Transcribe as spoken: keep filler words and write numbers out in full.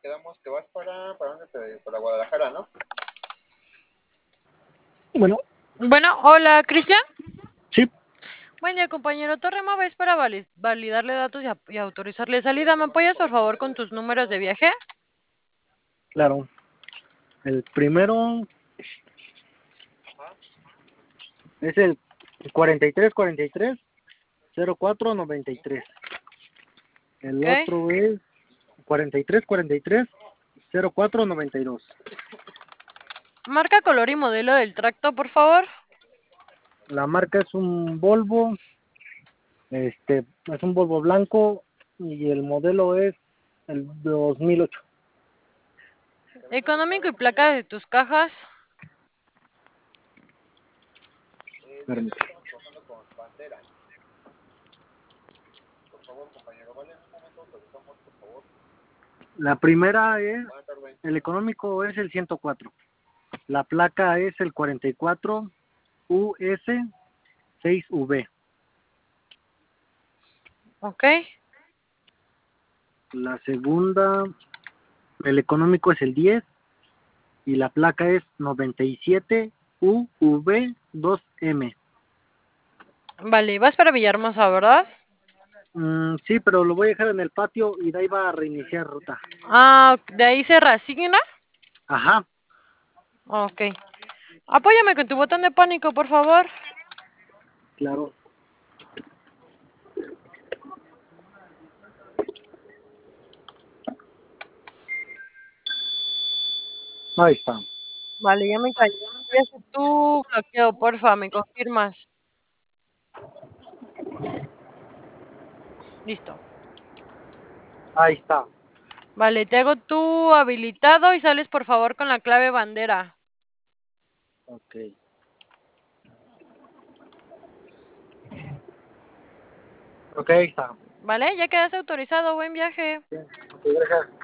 quedamos que vas para, ¿para dónde te, para Guadalajara, ¿no? Bueno, Bueno, hola, Cristian. sí, Buen día, compañero. Torrema es para vali- validarle datos y, a- y autorizarle salida. ¿Me apoyas, por favor, con tus números de viaje? claro. El primero es el cuarenta y tres cuarenta y tres cero cuatro noventa y tres. El Ok. otro es cuarenta y tres cuarenta y tres cero cuatro noventa y dos. Marca, color y modelo del tracto, por favor. La marca es un Volvo, este, es un Volvo blanco y el modelo es el dos mil ocho. Económico y placa de tus cajas. Permíteme. Estamos trabajando con bandera. Por favor, compañero, vale, en un momento autorizamos, por favor. La primera es, Buenas tardes. el económico es el ciento cuatro. La placa es el cuarenta y cuatro U S seis V. Ok. La segunda, el económico es el diez y la placa es noventa y siete U V dos M. Vale, vas para Villahermosa, ¿verdad? Mm, sí, pero lo voy a dejar en el patio y de ahí va a reiniciar ruta. Ah, de ahí se reasigna. Ajá, Ok. Apóyame con tu botón de pánico, por favor. claro. Ahí está. Vale, ya me callé. Voy a hacer tu bloqueo, porfa, ¿me confirmas? Listo. Ahí está. Vale, te hago tu habilitado y sales por favor con la clave bandera. Ok. Ok, ahí está. Vale, ya quedaste autorizado. Buen viaje. Bien, ok, gracias.